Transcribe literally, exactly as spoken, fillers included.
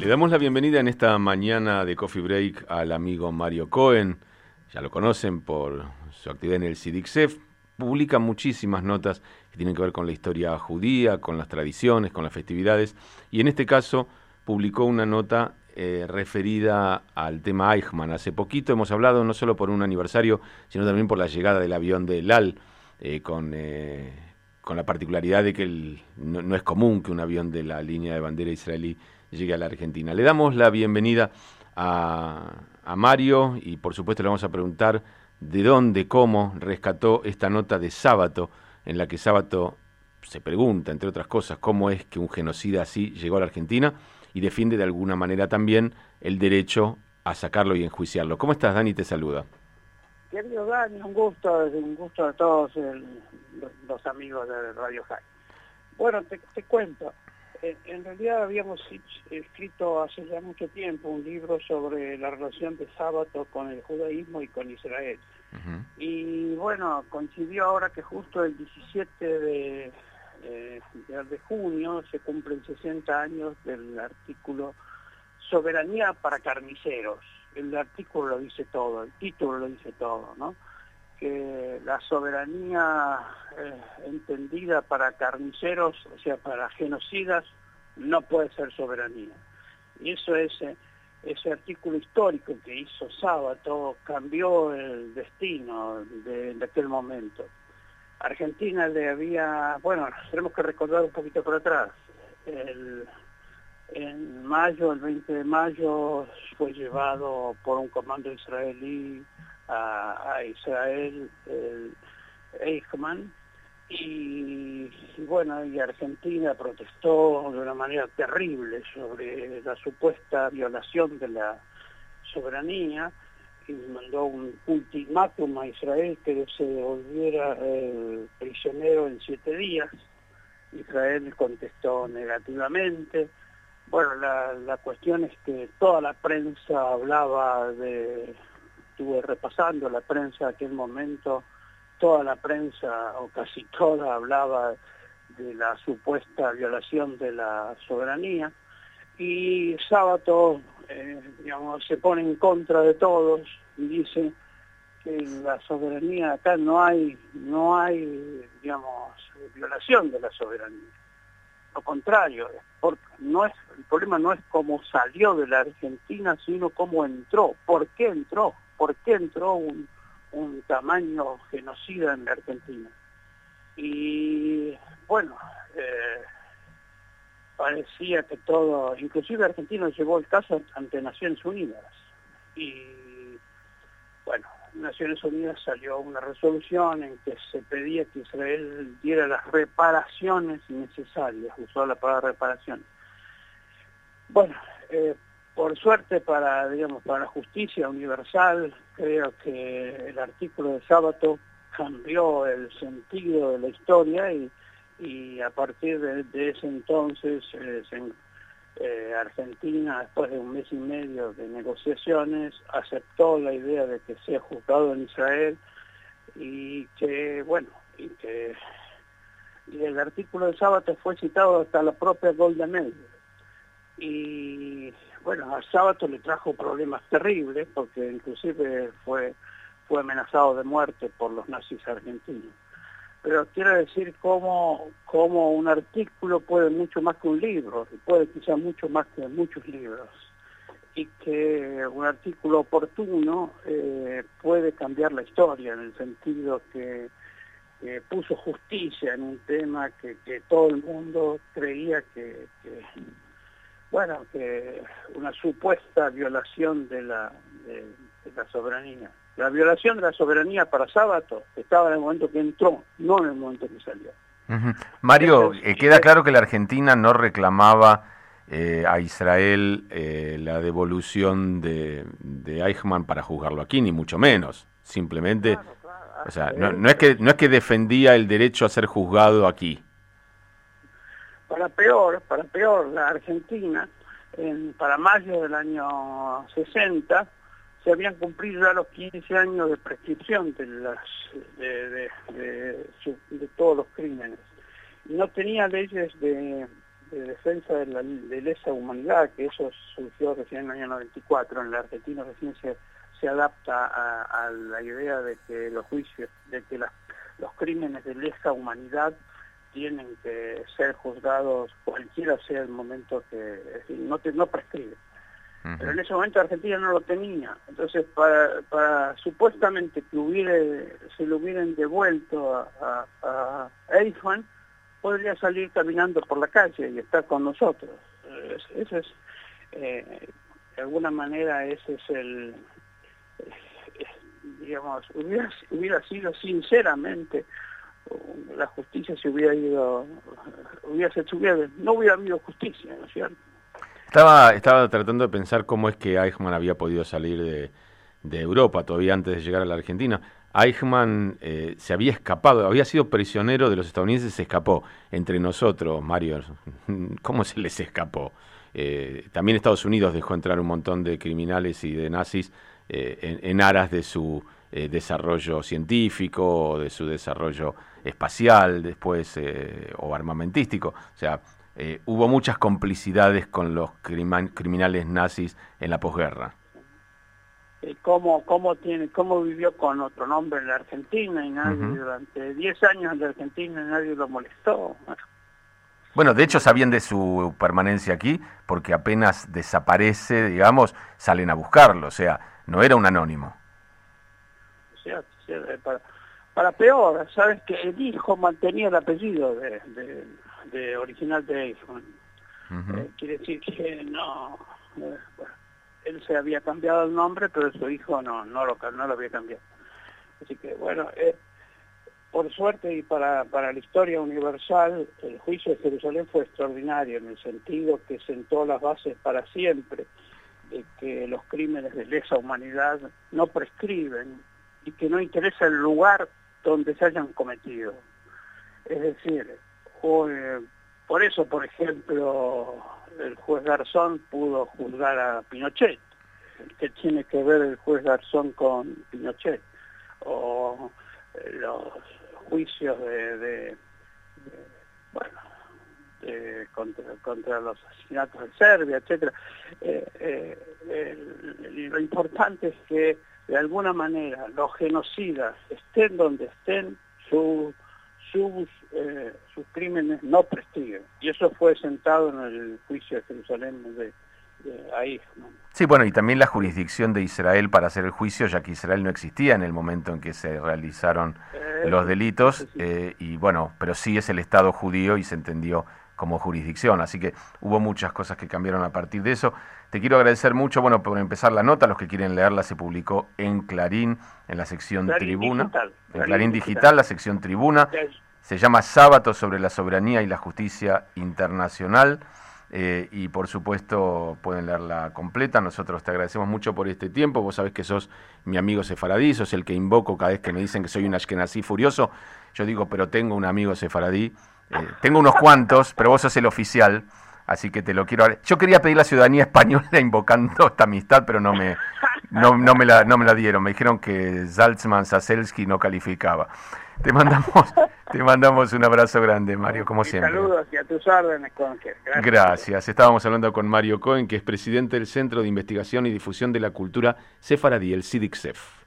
Le damos la bienvenida en esta mañana de Coffee Break al amigo Mario Cohen. Ya lo conocen por su actividad en el SIDICSEF. Publica muchísimas notas que tienen que ver con la historia judía, con las tradiciones, con las festividades. Y en este caso publicó una nota eh, referida al tema Eichmann. Hace poquito hemos hablado no solo por un aniversario, sino también por la llegada del avión de El Al, eh, con, eh, con la particularidad de que el, no, no es común que un avión de la línea de bandera israelí llegue a la Argentina. Le damos la bienvenida a, a Mario y por supuesto le vamos a preguntar de dónde, cómo rescató esta nota de Sábato, en la que Sábato se pregunta, entre otras cosas, cómo es que un genocida así llegó a la Argentina y defiende de alguna manera también el derecho a sacarlo y enjuiciarlo. ¿Cómo estás, Dani? Te saluda. Querido Dani, un gusto, un gusto a todos el, los amigos de Radio High. Bueno, te, te cuento. En realidad habíamos escrito hace ya mucho tiempo un libro sobre la relación de Sábato con el judaísmo y con Israel. Uh-huh. Y bueno, coincidió ahora que justo el diecisiete de, eh, de junio se cumplen sesenta años del artículo Soberanía para carniceros. El artículo lo dice todo, el título lo dice todo, ¿no? Que la soberanía eh, entendida para carniceros, o sea, para genocidas, no puede ser soberanía. Y eso es, eh, ese artículo histórico que hizo Sábato cambió el destino de, de aquel momento. Argentina le había, bueno, tenemos que recordar un poquito por atrás. El, en mayo, el veinte de mayo, fue llevado por un comando israelí a, a Israel, el Eichmann, y, y bueno, y Argentina protestó de una manera terrible sobre la supuesta violación de la soberanía y mandó un ultimátum a Israel que se devolviera el prisionero en siete días. Israel contestó negativamente. Bueno, la, la cuestión es que toda la prensa hablaba de, estuve repasando la prensa de aquel momento, toda la prensa, o casi toda, hablaba de la supuesta violación de la soberanía, y Sábato, eh, digamos, se pone en contra de todos y dice que la soberanía, acá no hay, no hay, digamos, violación de la soberanía. Lo contrario, porque no es, el problema no es cómo salió de la Argentina, sino cómo entró. ¿Por qué entró? ¿Por qué entró un, un tamaño genocida en la Argentina? Y bueno, eh, parecía que todo, inclusive Argentina llevó el caso ante Naciones Unidas. Y bueno, Naciones Unidas salió una resolución en que se pedía que Israel diera las reparaciones necesarias, usó la palabra reparación. Bueno, eh, por suerte para, digamos, para la justicia universal, creo que el artículo de Sábato cambió el sentido de la historia y, y a partir de, de ese entonces eh, se Eh, Argentina, después de un mes y medio de negociaciones, aceptó la idea de que sea juzgado en Israel y que, bueno, y que y el artículo de Sábato fue citado hasta la propia Golda Meir. Y bueno, a Sábato le trajo problemas terribles porque inclusive fue, fue amenazado de muerte por los nazis argentinos. Pero quiero decir cómo, cómo un artículo puede mucho más que un libro, puede quizá mucho más que muchos libros, y que un artículo oportuno eh, puede cambiar la historia en el sentido que, que puso justicia en un tema que, que todo el mundo creía que, que, bueno, que una supuesta violación de la, de, de la soberanía. La violación de la soberanía para Sábato estaba en el momento que entró, no en el momento que salió. Uh-huh. Mario, eh, queda claro que la Argentina no reclamaba eh, a Israel eh, la devolución de, de Eichmann para juzgarlo aquí, ni mucho menos. Simplemente, claro, claro, o sea, no, no es que no es que defendía el derecho a ser juzgado aquí. Para peor, para peor, la Argentina, en, para mayo del año sesenta, se habían cumplido ya los quince años de prescripción de, las, de, de, de, de, de todos los crímenes. Y no tenía leyes de, de defensa de la de lesa humanidad, que eso surgió recién en el año noventa y cuatro, en la Argentina recién se, se adapta a, a la idea de que los juicios, de que las, los crímenes de lesa humanidad tienen que ser juzgados cualquiera sea el momento que, es decir, no, te, no prescribe. Uh-huh. Pero en ese momento Argentina no lo tenía, entonces para, para supuestamente que hubiera, se lo hubieran devuelto a, a, a Eichmann, podría salir caminando por la calle y estar con nosotros. Eso es, eh, de alguna manera ese es el, eh, digamos, hubiera, hubiera sido sinceramente, la justicia se hubiera ido, hubiera, se hubiera, no hubiera habido justicia, ¿no es cierto? Estaba, estaba tratando de pensar cómo es que Eichmann había podido salir de, de Europa todavía antes de llegar a la Argentina. Eichmann eh, se había escapado, había sido prisionero de los estadounidenses, se escapó. Entre nosotros, Mario, ¿cómo se les escapó? Eh, también Estados Unidos dejó entrar un montón de criminales y de nazis eh, en, en aras de su eh, desarrollo científico, o de su desarrollo espacial, después, eh, o armamentístico. O sea, eh, hubo muchas complicidades con los crima- criminales nazis en la posguerra. Cómo, cómo, tiene, cómo vivió con otro nombre en la Argentina y nadie, uh-huh. durante diez años en la Argentina nadie lo molestó. Bueno, de hecho sabían de su permanencia aquí porque apenas desaparece, digamos, salen a buscarlo, o sea, no era un anónimo. O sea, para, para peor, sabes que el hijo mantenía el apellido de, de, de original de Eichmann. Uh-huh. Eh, quiere decir que no... Eh, bueno, él se había cambiado el nombre, pero su hijo no no lo, no lo había cambiado. Así que, bueno, eh, por suerte y para, para la historia universal, el juicio de Jerusalén fue extraordinario, en el sentido que sentó las bases para siempre de que los crímenes de lesa humanidad no prescriben y que no interesa el lugar donde se hayan cometido. Es decir, o, eh, por eso, por ejemplo, el juez Garzón pudo juzgar a Pinochet. ¿Qué tiene que ver el juez Garzón con Pinochet? O eh, los juicios de, de, de bueno, de, contra, contra los asesinatos en Serbia, etcétera. Eh, eh, el, lo importante es que de alguna manera los genocidas, estén donde estén, su Sus, eh, sus crímenes no prescriben. Y eso fue sentado en el juicio de Jerusalén de, de ahí, ¿no? Sí, bueno, y también la jurisdicción de Israel para hacer el juicio, ya que Israel no existía en el momento en que se realizaron eh, los delitos, sí, sí. Eh, y bueno, pero sí es el Estado judío y se entendió como jurisdicción, así que hubo muchas cosas que cambiaron a partir de eso. Te quiero agradecer mucho, bueno, por empezar la nota, los que quieren leerla se publicó en Clarín, en la sección Clarín Tribuna, digital, en Clarín, Clarín digital. digital, la sección Tribuna, se llama Sábato sobre la soberanía y la justicia internacional, eh, y por supuesto pueden leerla completa. Nosotros te agradecemos mucho por este tiempo, vos sabés que sos mi amigo sefaradí, sos el que invoco cada vez que me dicen que soy un ashkenazí furioso. Yo digo, pero tengo un amigo sefaradí. Eh, tengo unos cuantos, pero vos sos el oficial, así que te lo quiero... Yo quería pedir la ciudadanía española invocando esta amistad, pero no me, no, no me, la, no me la dieron. Me dijeron que Salzman Saselski no calificaba. Te mandamos, te mandamos un abrazo grande, Mario, como siempre. Saludos y a tus órdenes, Conker. Gracias. Gracias. Estábamos hablando con Mario Cohen, que es presidente del Centro de Investigación y Difusión de la Cultura Sefaradí, el C I D I C S E F.